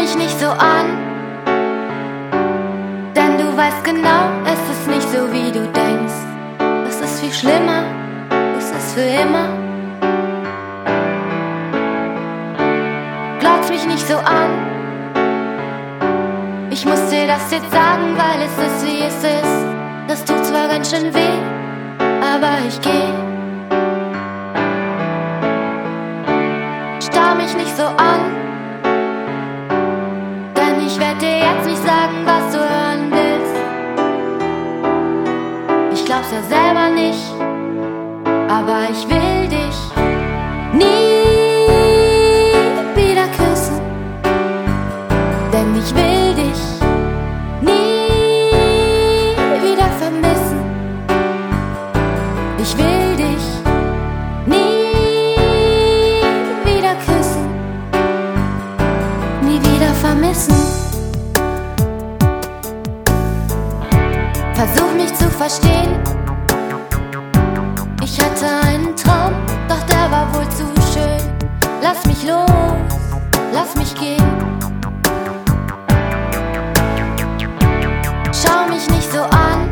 mich nicht so an, denn du weißt genau, es ist nicht so, wie du denkst. Es ist viel schlimmer, es ist für immer. Glotz mich nicht so an, ich muss dir das jetzt sagen, weil es ist, wie es ist. Das tut zwar ganz schön weh, aber ich geh. Starr mich nicht so an, denn ich werd dir jetzt nicht sagen, was du hören willst. Ich glaub's ja selber nicht, aber ich will dich nie wieder küssen, denn ich will dich nie wieder vermissen. Ich will dich nie wieder küssen, nie wieder vermissen. Versuch mich zu verstehen. Ich hatte einen Traum, doch der war wohl zu schön. Lass mich los, lass mich gehen. Schau mich nicht so an.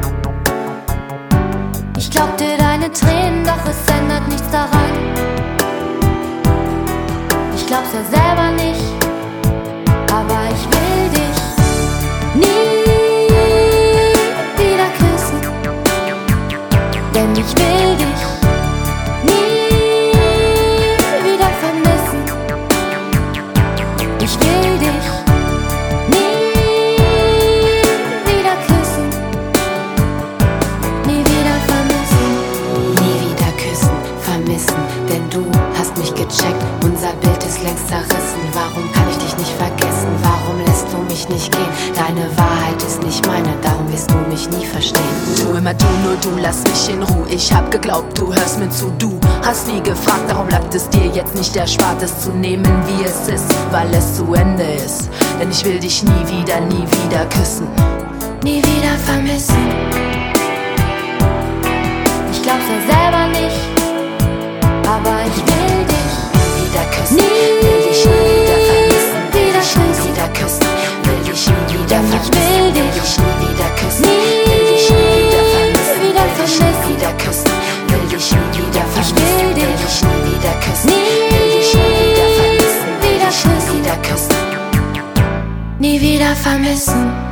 Ich glaub dir deine Tränen, doch es ändert nichts daran. Ich glaub's ja selber nicht, aber ich will dich nie wieder küssen, denn ich will dich nie wieder vermissen. Ich will dich nie wieder küssen, nie wieder vermissen. Nie wieder küssen, vermissen, denn du hast mich gecheckt. Unser Bild ist längst zerrissen. Warum kann ich dich nicht vergessen? Warum lässt du mich nicht gehen? Deine Wahrheit ist nicht meine, darum wirst du mich nie verstehen. Du immer du, nur du, lass mich in Ruhe. Ich hab geglaubt, du hörst mir zu. Du hast nie gefragt, darum bleibt es dir jetzt nicht erspart, es zu nehmen, wie es ist, weil es zu Ende ist. Denn ich will dich nie wieder küssen, Nie wieder vermissen. Ich glaub's ja selber nicht, aber ich will dich wieder küssen. nie Will dich nie wieder vermissen, will wieder dich nie küssen. wieder küssen, will dich nie wieder Denn ich vermissen, will will dich dich nie wieder küssen, nie will dich nie wieder vermissen, wieder will dich nie vermissen. wieder küssen, will dich nie wieder vermissen, will will dich dich nie wieder küssen, nie will dich nie wieder vermissen, will wieder dich nie küssen. wieder küssen. nie wieder vermissen.